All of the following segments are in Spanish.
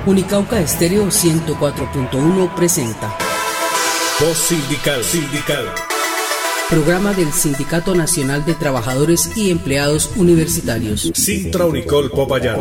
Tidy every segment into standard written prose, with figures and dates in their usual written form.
Unicauca Estéreo 104.1 presenta Voz Sindical. Programa del Sindicato Nacional de Trabajadores y Empleados Universitarios. Sintra Unicol Popayán.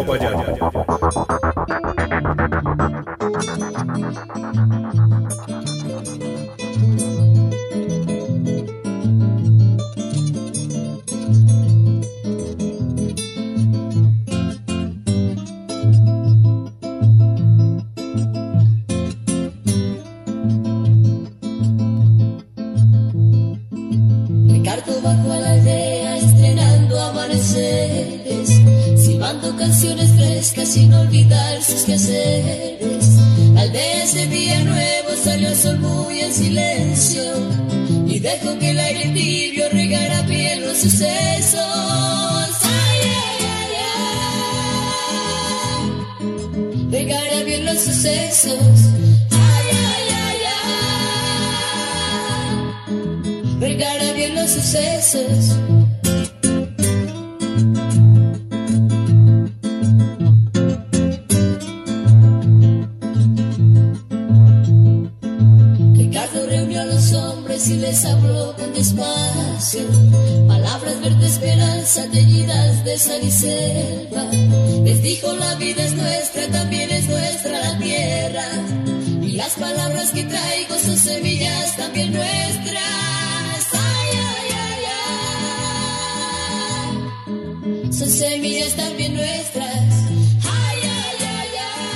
Canciones frescas sin olvidar sus quehaceres. La aldea ese día nuevo salió el sol muy en silencio y dejó que el aire tibio regara bien los sucesos. Ay, ay, ay, ay. Regara bien los sucesos. Ay, ay, ay, ay. Regara bien los sucesos. Y les habló con despacio, palabras verde esperanza, teñidas de sal y selva. Les dijo: la vida es nuestra, también es nuestra la tierra, y las palabras que traigo son semillas también nuestras. Ay, ay, ay, ay. Son semillas también nuestras. Ay, ay, ay,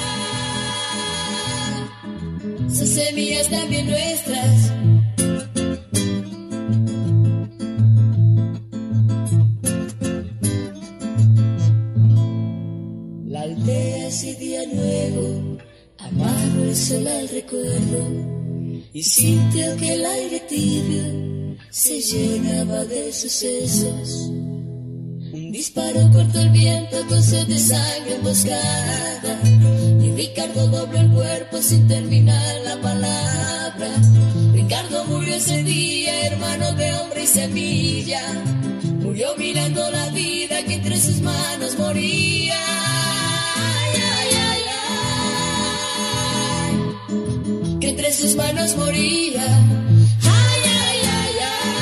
ay. Son semillas también nuestras. Ese día nuevo, amargo el sol al recuerdo, y sintió que el aire tibio se llenaba de sucesos. Un disparo cortó el viento con sed de sangre emboscada, y Ricardo dobló el cuerpo sin terminar la palabra. Ricardo murió ese día, hermano de hombre y semilla, murió mirando la vida que entre sus manos moría. Que entre sus manos moría. Ay, ay, ay,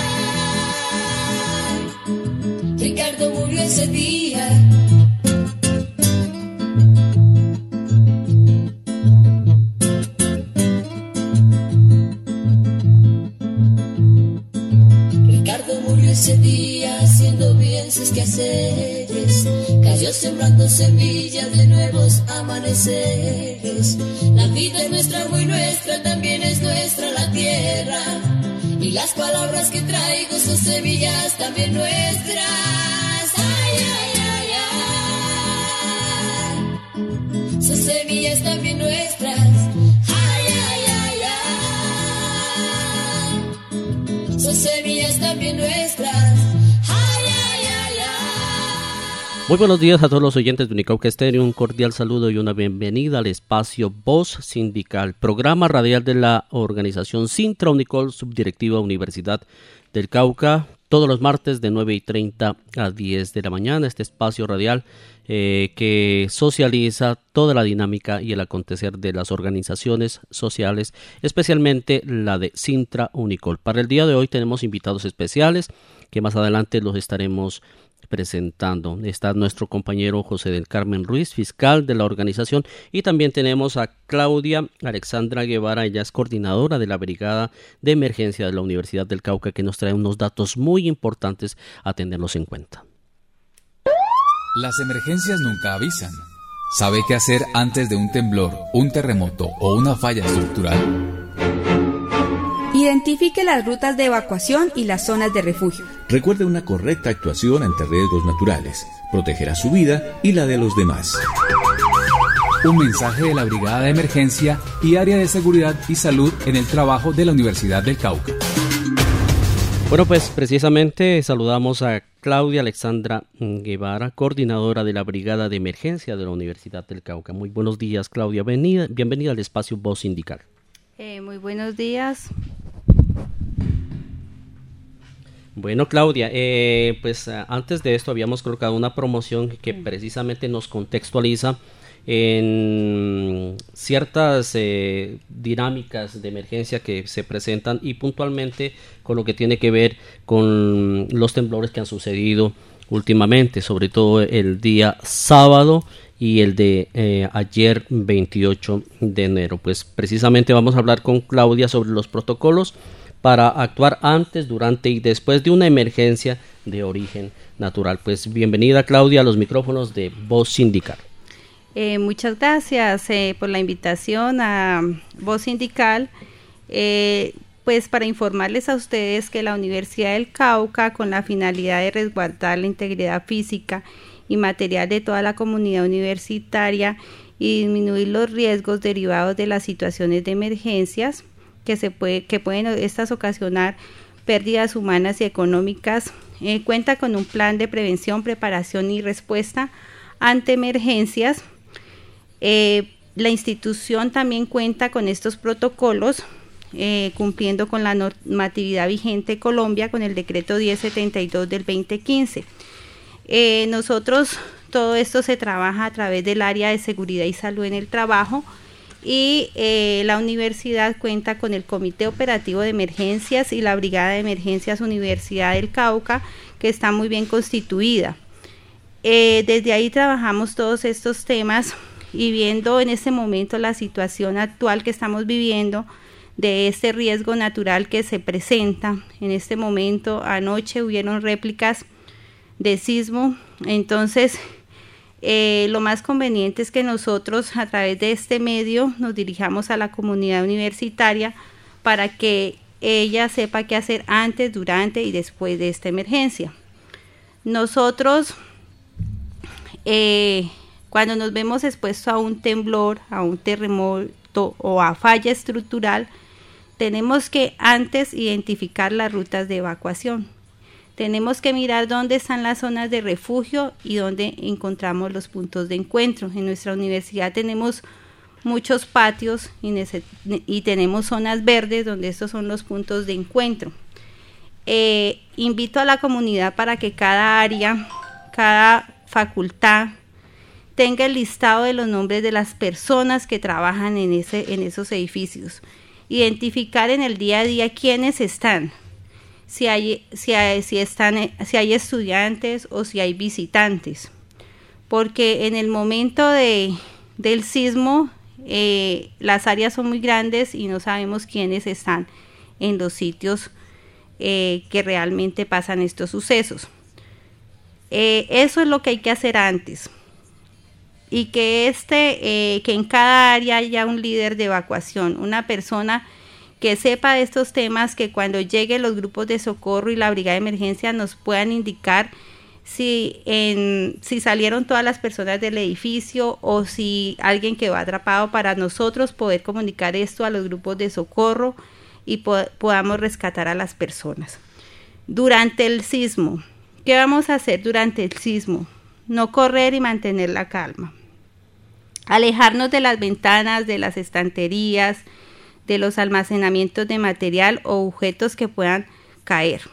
ay. Ricardo murió ese día. Ricardo murió ese día haciendo bien sus quehaceres. Cayó sembrando semillas de nuevos amaneceres. La vida es nuestra, muy nuestra, también es nuestra la tierra, y las palabras que traigo son semillas también nuestras. Ay, ay, ay, ay. Son semillas también nuestras. Ay, ay, ay, ay. Son semillas también nuestras. Muy buenos días a todos los oyentes de Unicauca Estéreo, un cordial saludo y una bienvenida al espacio Voz Sindical, programa radial de la organización Sintra Unicol, Subdirectiva Universidad del Cauca, todos los martes de 9:30 a 10 de la mañana, este espacio radial que socializa toda la dinámica y el acontecer de las organizaciones sociales, especialmente la de Sintra Unicol. Para el día de hoy tenemos invitados especiales que más adelante los estaremos presentando. Está nuestro compañero José del Carmen Ruiz, fiscal de la organización, y también tenemos a Claudia Alexandra Guevara, ella es coordinadora de la Brigada de Emergencia de la Universidad del Cauca, que nos trae unos datos muy importantes a tenerlos en cuenta. Las emergencias nunca avisan. ¿Sabe qué hacer antes de un temblor, un terremoto o una falla estructural? Identifique las rutas de evacuación y las zonas de refugio. Recuerde una correcta actuación ante riesgos naturales. Protegerá su vida y la de los demás. Un mensaje de la Brigada de Emergencia y Área de Seguridad y Salud en el trabajo de la Universidad del Cauca. Bueno, pues precisamente saludamos a Claudia Alexandra Guevara, coordinadora de la Brigada de Emergencia de la Universidad del Cauca. Muy buenos días, Claudia. Bienvenida al espacio Voz Sindical. Muy buenos días. Bueno, Claudia, pues antes de esto habíamos colocado una promoción que precisamente nos contextualiza en ciertas dinámicas de emergencia que se presentan y puntualmente con lo que tiene que ver con los temblores que han sucedido últimamente, sobre todo el día sábado y el de ayer 28 de enero. Pues precisamente vamos a hablar con Claudia sobre los protocolos para actuar antes, durante y después de una emergencia de origen natural. Pues bienvenida, Claudia, a los micrófonos de Voz Sindical. Muchas gracias por la invitación a Voz Sindical. Pues para informarles a ustedes que la Universidad del Cauca, con la finalidad de resguardar la integridad física y material de toda la comunidad universitaria y disminuir los riesgos derivados de las situaciones de emergencias que pueden estas ocasionar pérdidas humanas y económicas, cuenta con un plan de prevención, preparación y respuesta ante emergencias. La institución también cuenta con estos protocolos, cumpliendo con la normatividad vigente Colombia con el decreto 1072 del 2015. Nosotros, todo esto se trabaja a través del área de seguridad y salud en el trabajo, y la universidad cuenta con el Comité Operativo de Emergencias y la Brigada de Emergencias Universidad del Cauca, que está muy bien constituida. Desde ahí trabajamos todos estos temas, y viendo en este momento la situación actual que estamos viviendo, de este riesgo natural que se presenta en este momento. Anoche hubieron réplicas de sismo, entonces lo más conveniente es que nosotros a través de este medio nos dirijamos a la comunidad universitaria para que ella sepa qué hacer antes, durante y después de esta emergencia. Nosotros cuando nos vemos expuestos a un temblor, a un terremoto o a falla estructural, tenemos que antes identificar las rutas de evacuación. Tenemos que mirar dónde están las zonas de refugio y dónde encontramos los puntos de encuentro. En nuestra universidad tenemos muchos patios y tenemos zonas verdes donde estos son los puntos de encuentro. Invito a la comunidad para que cada área, cada facultad, tenga el listado de los nombres de las personas que trabajan en esos edificios. Identificar en el día a día quiénes están, si hay estudiantes o si hay visitantes, porque en el momento del sismo las áreas son muy grandes y no sabemos quiénes están en los sitios que realmente pasan estos sucesos. Eso es lo que hay que hacer antes, y que en cada área haya un líder de evacuación, una persona que sepa de estos temas, que cuando lleguen los grupos de socorro y la brigada de emergencia nos puedan indicar si salieron todas las personas del edificio o si alguien quedó atrapado, para nosotros poder comunicar esto a los grupos de socorro y podamos rescatar a las personas. Durante el sismo, ¿qué vamos a hacer durante el sismo? No correr y mantener la calma. Alejarnos de las ventanas, de las estanterías, de los almacenamientos de material o objetos que puedan caer.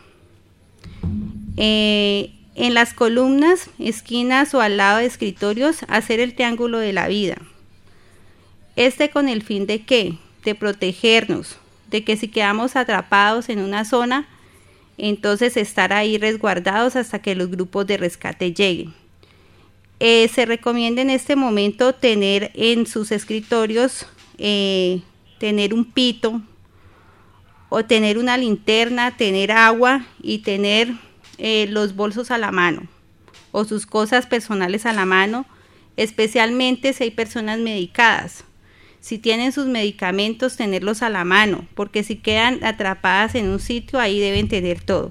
En las columnas, esquinas o al lado de escritorios, hacer el triángulo de la vida. Con el fin de ¿qué? De protegernos, de que si quedamos atrapados en una zona, entonces estar ahí resguardados hasta que los grupos de rescate lleguen. Se recomienda en este momento tener en sus escritorios, tener un pito o tener una linterna, tener agua y tener los bolsos a la mano o sus cosas personales a la mano, especialmente si hay personas medicadas. Si tienen sus medicamentos, tenerlos a la mano, porque si quedan atrapadas en un sitio, ahí deben tener todo.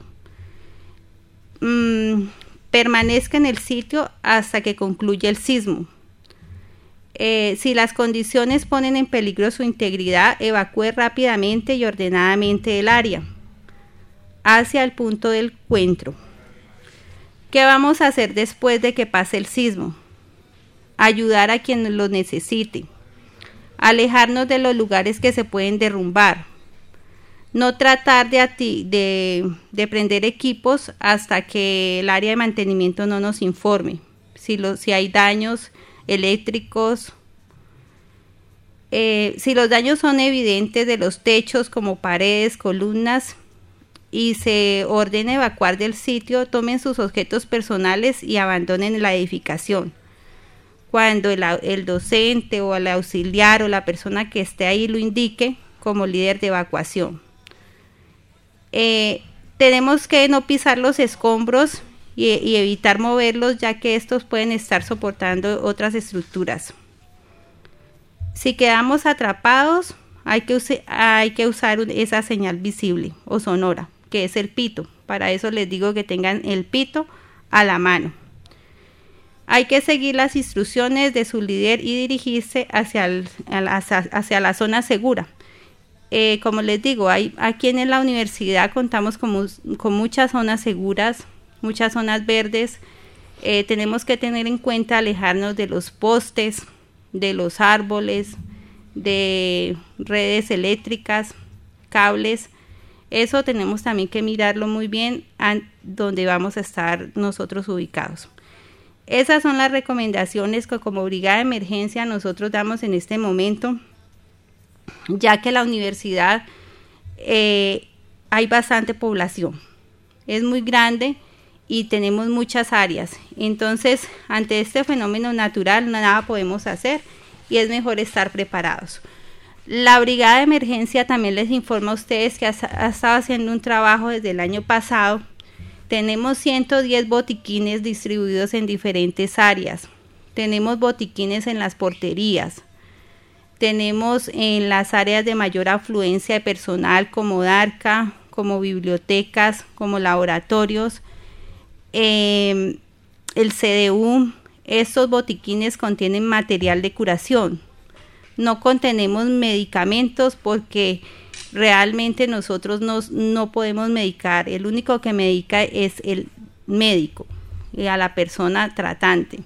Permanezca en el sitio hasta que concluya el sismo. Si las condiciones ponen en peligro su integridad, evacúe rápidamente y ordenadamente el área hacia el punto del encuentro. ¿Qué vamos a hacer después de que pase el sismo? Ayudar a quien lo necesite. Alejarnos de los lugares que se pueden derrumbar. No tratar de prender equipos hasta que el área de mantenimiento no nos informe. Si hay daños eléctricos. Si los daños son evidentes de los techos como paredes, columnas, y se ordena evacuar del sitio, tomen sus objetos personales y abandonen la edificación. Cuando el docente o el auxiliar o la persona que esté ahí lo indique como líder de evacuación. Tenemos que no pisar los escombros y evitar moverlos, ya que estos pueden estar soportando otras estructuras. Si quedamos atrapados, hay que usar esa señal visible o sonora, que es el pito. Para eso les digo que tengan el pito a la mano. Hay que seguir las instrucciones de su líder y dirigirse hacia la zona segura. Como les digo, aquí en la universidad contamos con muchas zonas seguras, muchas zonas verdes. Tenemos que tener en cuenta alejarnos de los postes, de los árboles, de redes eléctricas, cables. Eso tenemos también que mirarlo muy bien donde vamos a estar nosotros ubicados. Esas son las recomendaciones que como brigada de emergencia nosotros damos en este momento, ya que la universidad hay bastante población, es muy grande y tenemos muchas áreas. Entonces, ante este fenómeno natural nada podemos hacer y es mejor estar preparados. La brigada de emergencia también les informa a ustedes que ha estado haciendo un trabajo desde el año pasado. Tenemos 110 botiquines distribuidos en diferentes áreas. Tenemos botiquines en las porterías. Tenemos en las áreas de mayor afluencia de personal como DARCA, como bibliotecas, como laboratorios, el CDU. Estos botiquines contienen material de curación. No contenemos medicamentos porque realmente nosotros no podemos medicar. El único que medica es el médico y a la persona tratante.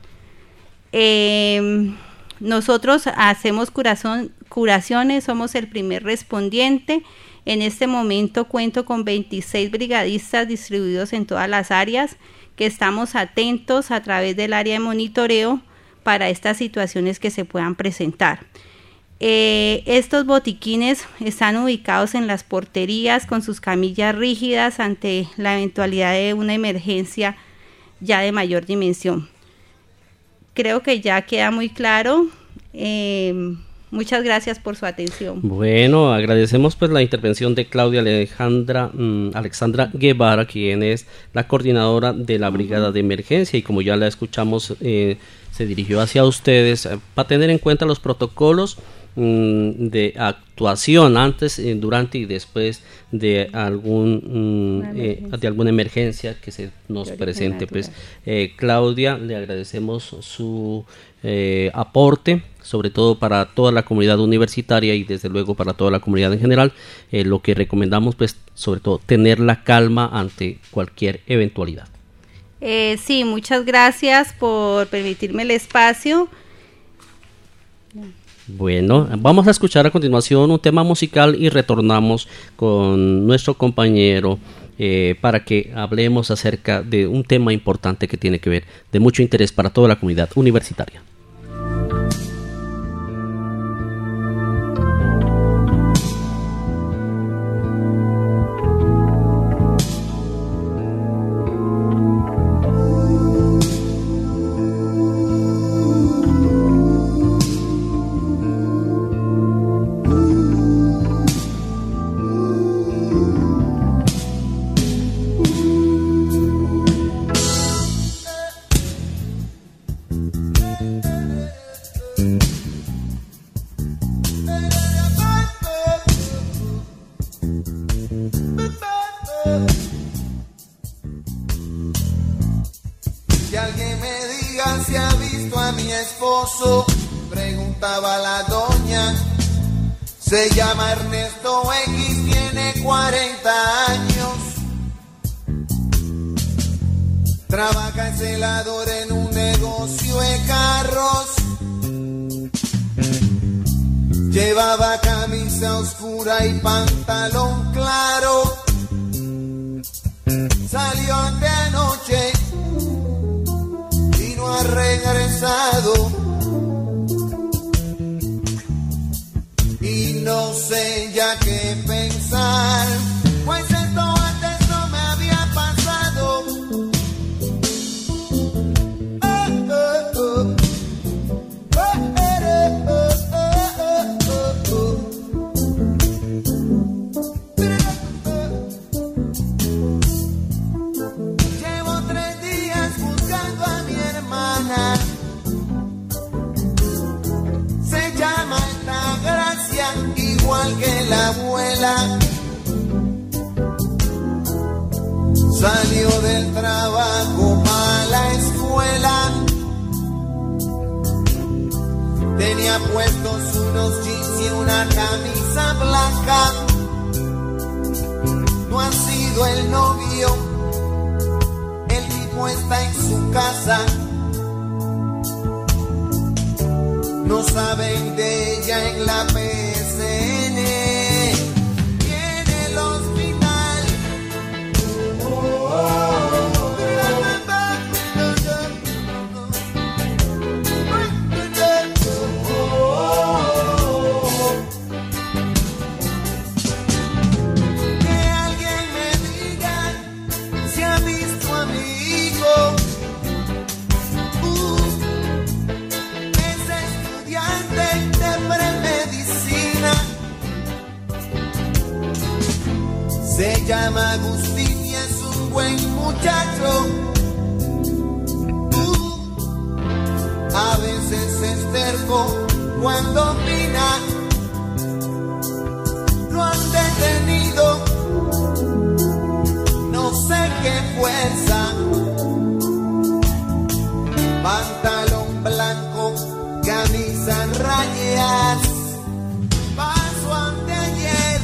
Nosotros hacemos curaciones, somos el primer respondiente. En este momento cuento con 26 brigadistas distribuidos en todas las áreas que estamos atentos a través del área de monitoreo para estas situaciones que se puedan presentar. Estos botiquines están ubicados en las porterías con sus camillas rígidas ante la eventualidad de una emergencia ya de mayor dimensión. Creo que ya queda muy claro. Muchas gracias por su atención. Bueno, agradecemos pues la intervención de Claudia Alexandra Guevara, quien es la coordinadora de la Brigada de Emergencia, y como ya la escuchamos, se dirigió hacia ustedes para tener en cuenta los protocolos de actuación antes, durante y después de alguna emergencia que se nos presente. Pues Claudia, le agradecemos su aporte, sobre todo para toda la comunidad universitaria y desde luego para toda la comunidad en general. Lo que recomendamos, pues, sobre todo, tener la calma ante cualquier eventualidad. Sí, muchas gracias por permitirme el espacio. Bueno, vamos a escuchar a continuación un tema musical y retornamos con nuestro compañero para que hablemos acerca de un tema importante que tiene que ver, de mucho interés para toda la comunidad universitaria. Que alguien me diga si ha visto a mi esposo, preguntaba la doña. Se llama Ernesto X, tiene 40 años. Trabaja en celador en un negocio de carros. Llevaba camisa oscura y pantalón claro. Salió de anoche, vino a regresado y no sé ya qué pensar, pues esto antes no me había pasado. Llevo 3 días buscando a mi hermana. Se llama Altagracia, igual que la abuela. Salió del trabajo a la escuela. Tenía puestos unos jeans y una camisa blanca. No ha sido el novio, el tipo está en su casa. No saben de ella en la PSN, tiene el hospital. Que alguien me diga si ha visto a mi hijo. Es estudiante de premedicina. Se llama Agustín y es un buen muchacho. A veces es terco cuando opina. Lo han detenido, no sé qué fuerza. Pantalón blanco, camisa en rayas. Paso anteayer.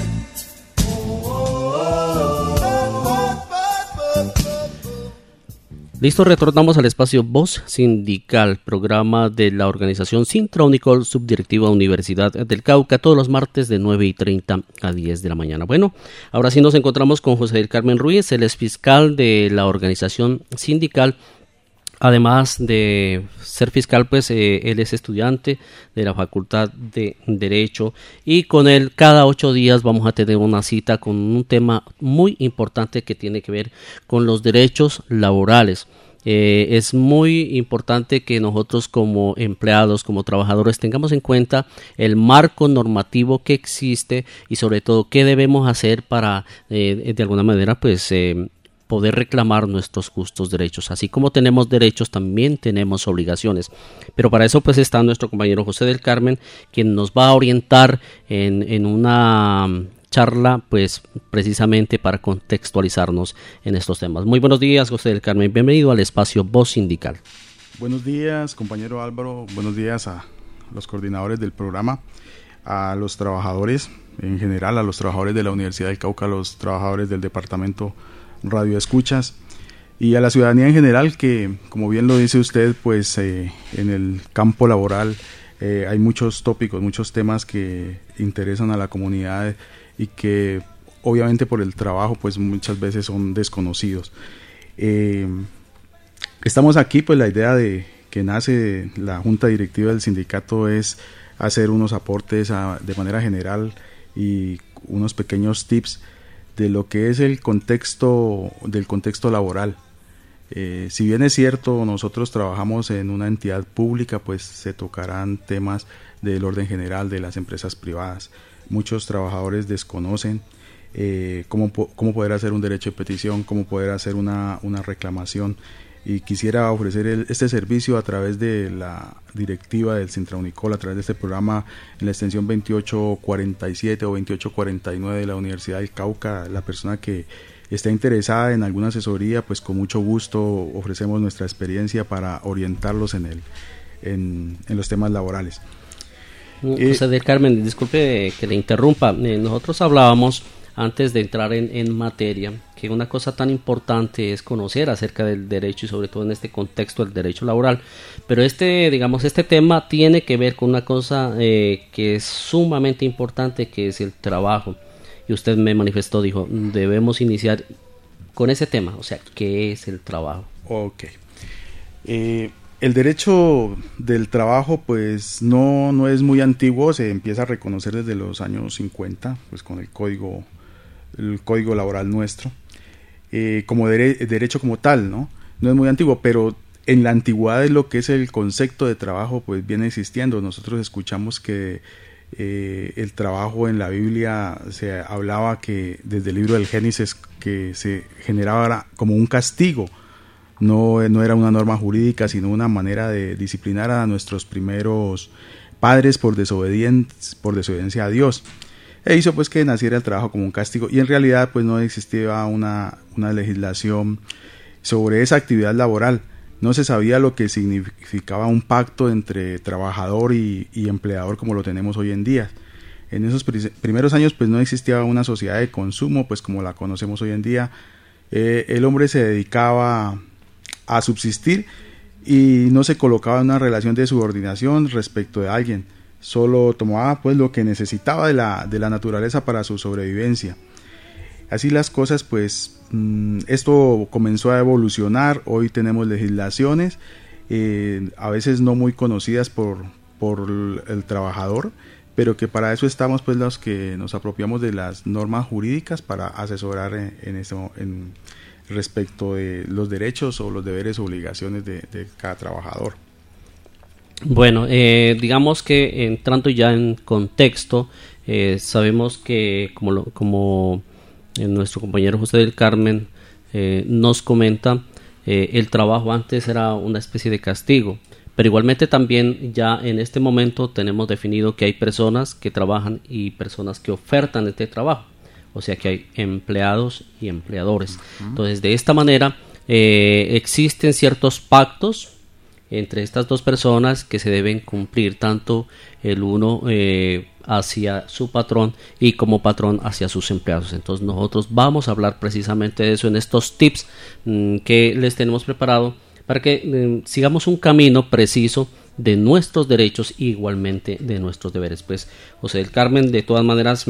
Listo, retornamos al espacio Voz Sindical, programa de la organización Sintra Unicol, Subdirectiva Universidad del Cauca, todos los martes de 9:30 a 10 de la mañana. Bueno, ahora sí nos encontramos con José del Carmen Ruiz, él es fiscal de la organización sindical. Además de ser fiscal, pues él es estudiante de la Facultad de Derecho y con él cada 8 días vamos a tener una cita con un tema muy importante que tiene que ver con los derechos laborales. Es muy importante que nosotros como empleados, como trabajadores, tengamos en cuenta el marco normativo que existe y sobre todo qué debemos hacer para de alguna manera pues poder reclamar nuestros justos derechos. Así como tenemos derechos, también tenemos obligaciones. Pero para eso pues está nuestro compañero José del Carmen, quien nos va a orientar en una charla pues precisamente para contextualizarnos en estos temas. Muy buenos días, José del Carmen. Bienvenido al espacio Voz Sindical. Buenos días, compañero Álvaro. Buenos días a los coordinadores del programa, a los trabajadores en general, a los trabajadores de la Universidad del Cauca, a los trabajadores del departamento Radio Escuchas y a la ciudadanía en general que, como bien lo dice usted, pues en el campo laboral hay muchos tópicos, muchos temas que interesan a la comunidad y que obviamente por el trabajo pues muchas veces son desconocidos. Estamos aquí, pues la idea de que nace la Junta Directiva del sindicato es hacer unos aportes de manera general y unos pequeños tips de lo que es el contexto laboral. Si bien es cierto, nosotros trabajamos en una entidad pública, pues se tocarán temas del orden general de las empresas privadas. Muchos trabajadores desconocen cómo poder hacer un derecho de petición, cómo poder hacer una reclamación, y quisiera ofrecer este servicio a través de la directiva del Sintra Unicol, a través de este programa en la extensión 2847 o 2849 de la Universidad del Cauca. La persona que está interesada en alguna asesoría, pues con mucho gusto ofrecemos nuestra experiencia para orientarlos en los temas laborales. José del Carmen, disculpe que le interrumpa. Nosotros hablábamos antes de entrar en materia que una cosa tan importante es conocer acerca del derecho y sobre todo en este contexto del derecho laboral, pero este tema tiene que ver con una cosa que es sumamente importante, que es el trabajo, y usted me manifestó, dijo, debemos iniciar con ese tema, o sea, ¿qué es el trabajo? Ok. El derecho del trabajo pues no es muy antiguo, se empieza a reconocer desde los años 50, pues con el código laboral nuestro, como derecho como tal, ¿no? No es muy antiguo, pero en la antigüedad lo que es el concepto de trabajo pues viene existiendo. Nosotros escuchamos que el trabajo en la Biblia se hablaba que desde el libro del Génesis que se generaba como un castigo. No era una norma jurídica, sino una manera de disciplinar a nuestros primeros padres por desobediencia a Dios. E hizo pues que naciera el trabajo como un castigo, y en realidad pues no existía una legislación sobre esa actividad laboral. No se sabía lo que significaba un pacto entre trabajador y empleador como lo tenemos hoy en día. En esos primeros años pues no existía una sociedad de consumo pues como la conocemos hoy en día. El hombre se dedicaba a subsistir y no se colocaba en una relación de subordinación respecto de alguien, solo tomaba pues lo que necesitaba de la naturaleza para su sobrevivencia. Así las cosas pues esto comenzó a evolucionar. Hoy tenemos legislaciones a veces no muy conocidas por el trabajador, pero que para eso estamos pues los que nos apropiamos de las normas jurídicas para asesorar en respecto de los derechos o los deberes o obligaciones de cada trabajador. Bueno, digamos que entrando ya en contexto, sabemos que como nuestro compañero José del Carmen nos comenta, el trabajo antes era una especie de castigo, pero igualmente también ya en este momento tenemos definido que hay personas que trabajan y personas que ofertan este trabajo. O sea que hay empleados y empleadores. Entonces, de esta manera existen ciertos pactos entre estas dos personas que se deben cumplir, tanto el uno hacia su patrón y como patrón hacia sus empleados. Entonces, nosotros vamos a hablar precisamente de eso en estos tips que les tenemos preparado para que sigamos un camino preciso de nuestros derechos y igualmente de nuestros deberes. Pues José del Carmen, de todas maneras,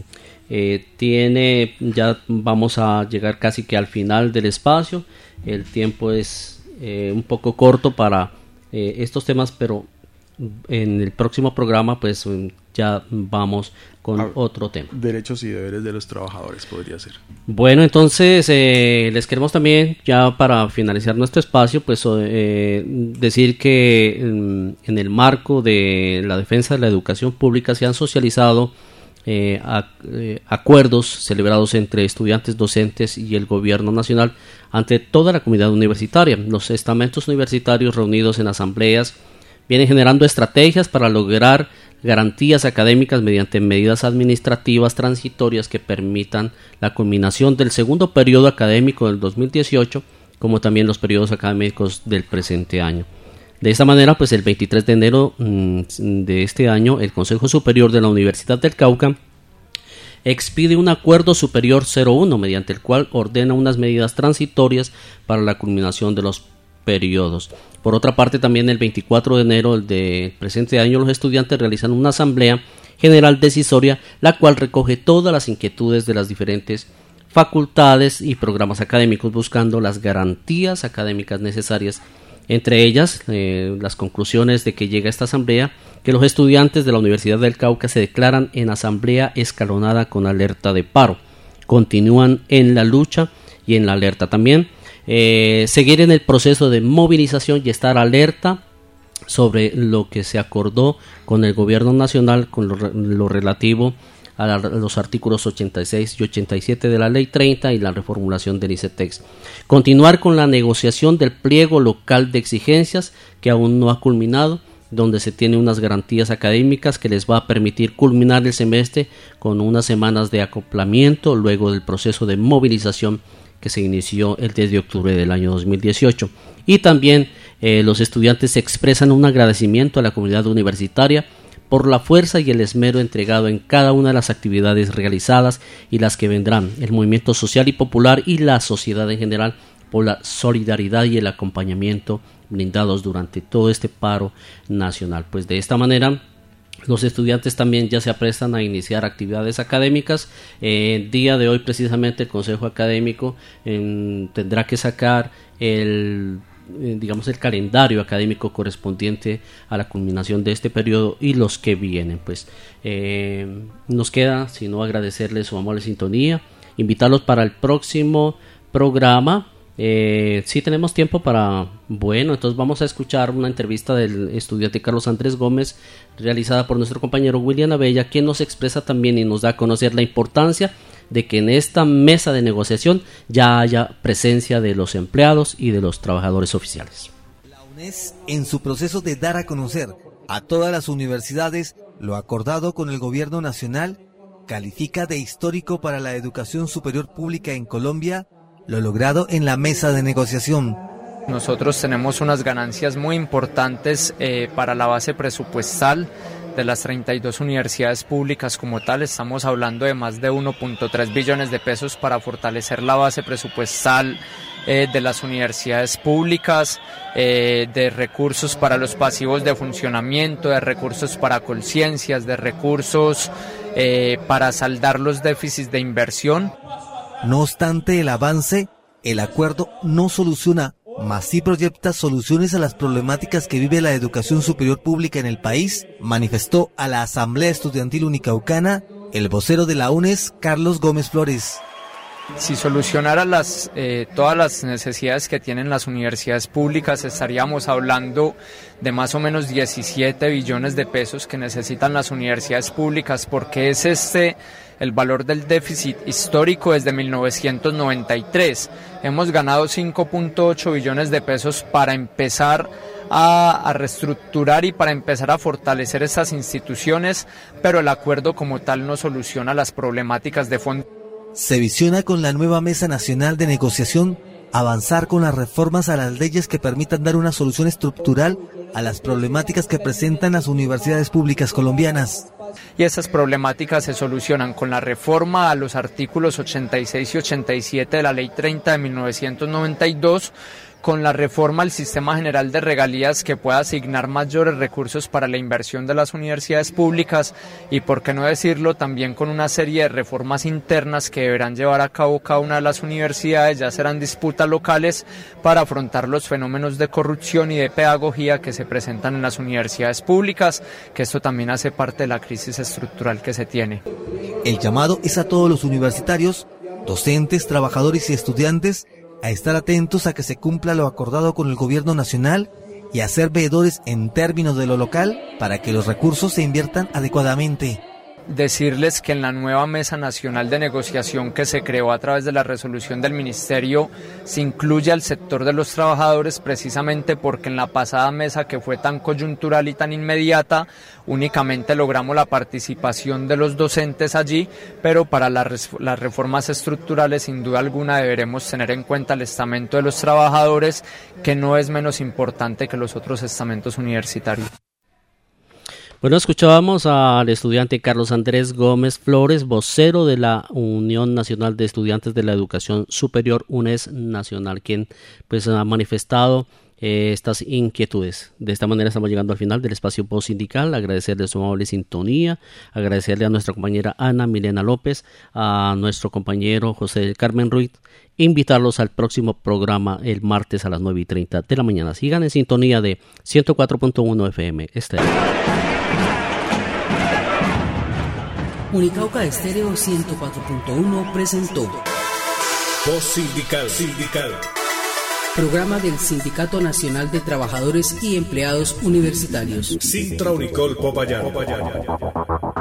ya vamos a llegar casi que al final del espacio. El tiempo es un poco corto para estos temas, pero en el próximo programa pues ya vamos con otro tema. Derechos y deberes de los trabajadores podría ser. Bueno, entonces les queremos también, ya para finalizar nuestro espacio, pues decir que en el marco de la defensa de la educación pública se han socializado acuerdos celebrados entre estudiantes, docentes y el gobierno nacional ante toda la comunidad universitaria. Los estamentos universitarios reunidos en asambleas vienen generando estrategias para lograr garantías académicas mediante medidas administrativas transitorias que permitan la culminación del segundo periodo académico del 2018, como también los periodos académicos del presente año. De esta manera, pues el 23 de enero de este año, el Consejo Superior de la Universidad del Cauca expide un acuerdo superior 01, mediante el cual ordena unas medidas transitorias para la culminación de los periodos. Por otra parte, también el 24 de enero del presente año, los estudiantes realizan una asamblea general decisoria, la cual recoge todas las inquietudes de las diferentes facultades y programas académicos, buscando las garantías académicas necesarias. Entre ellas, las conclusiones de que llega esta asamblea, que los estudiantes de la Universidad del Cauca se declaran en asamblea escalonada con alerta de paro, continúan en la lucha y en la alerta también, seguir en el proceso de movilización y estar alerta sobre lo que se acordó con el gobierno nacional con lo relativo a los artículos 86 y 87 de la Ley 30 y la reformulación del ICETEX. Continuar con la negociación del pliego local de exigencias, que aún no ha culminado, donde se tiene unas garantías académicas que les va a permitir culminar el semestre con unas semanas de acoplamiento luego del proceso de movilización que se inició el 10 de octubre del año 2018. Y también los estudiantes expresan un agradecimiento a la comunidad universitaria por la fuerza y el esmero entregado en cada una de las actividades realizadas y las que vendrán, el movimiento social y popular y la sociedad en general, por la solidaridad y el acompañamiento brindados durante todo este paro nacional. Pues de esta manera los estudiantes también ya se aprestan a iniciar actividades académicas. El día de hoy precisamente el Consejo Académico tendrá que sacar el digamos, el calendario académico correspondiente a la culminación de este periodo y los que vienen. Pues nos queda sino agradecerles su amable sintonía, invitarlos para el próximo programa. Sí tenemos tiempo para, bueno, entonces vamos a escuchar una entrevista del estudiante Carlos Andrés Gómez realizada por nuestro compañero William Abella, quien nos expresa también y nos da a conocer la importancia de que en esta mesa de negociación ya haya presencia de los empleados y de los trabajadores oficiales. La UNES, en su proceso de dar a conocer a todas las universidades lo acordado con el gobierno nacional, califica de histórico para la educación superior pública en Colombia lo logrado en la mesa de negociación. Nosotros tenemos unas ganancias muy importantes para la base presupuestal de las 32 universidades públicas como tal. Estamos hablando de más de 1.3 billones de pesos para fortalecer la base presupuestal de las universidades públicas, de recursos para los pasivos de funcionamiento, de recursos para conciencias, de recursos para saldar los déficits de inversión. No obstante el avance, el acuerdo no soluciona, mas sí proyecta soluciones a las problemáticas que vive la educación superior pública en el país, manifestó a la Asamblea Estudiantil Unicaucana el vocero de la UNES, Carlos Gómez Flores. Si solucionara todas las necesidades que tienen las universidades públicas, estaríamos hablando de más o menos 17 billones de pesos que necesitan las universidades públicas, porque es el valor del déficit histórico desde 1993. Hemos ganado 5.8 billones de pesos para empezar a reestructurar y para empezar a fortalecer estas instituciones, pero el acuerdo como tal no soluciona las problemáticas de fondo. Se visiona con la nueva Mesa Nacional de Negociación avanzar con las reformas a las leyes que permitan dar una solución estructural a las problemáticas que presentan las universidades públicas colombianas. Y esas problemáticas se solucionan con la reforma a los artículos 86 y 87 de la Ley 30 de 1992, con la reforma al Sistema General de Regalías que pueda asignar mayores recursos para la inversión de las universidades públicas y, por qué no decirlo, también con una serie de reformas internas que deberán llevar a cabo cada una de las universidades, ya serán disputas locales, para afrontar los fenómenos de corrupción y de pedagogía que se presentan en las universidades públicas, que esto también hace parte de la crisis estructural que se tiene. El llamado es a todos los universitarios, docentes, trabajadores y estudiantes a estar atentos a que se cumpla lo acordado con el gobierno nacional y a ser veedores en términos de lo local para que los recursos se inviertan adecuadamente. Decirles que en la nueva Mesa Nacional de Negociación que se creó a través de la resolución del Ministerio se incluye al sector de los trabajadores, precisamente porque en la pasada mesa, que fue tan coyuntural y tan inmediata, únicamente logramos la participación de los docentes allí, pero para las reformas estructurales sin duda alguna deberemos tener en cuenta el estamento de los trabajadores, que no es menos importante que los otros estamentos universitarios. Bueno, escuchábamos al estudiante Carlos Andrés Gómez Flores, vocero de la Unión Nacional de Estudiantes de la Educación Superior, UNES Nacional, quien pues ha manifestado estas inquietudes. De esta manera estamos llegando al final del espacio Voz Sindical. Agradecerle su amable sintonía, agradecerle a nuestra compañera Ana Milena López, a nuestro compañero José del Carmen Ruiz, invitarlos al próximo programa el martes a las 9:30 de la mañana. Sigan en sintonía de 104.1 FM Estéreo. Unicauca Estéreo 104.1 presentó Voz Sindical. Programa del Sindicato Nacional de Trabajadores y Empleados Universitarios. Sintra Unicol Popayán.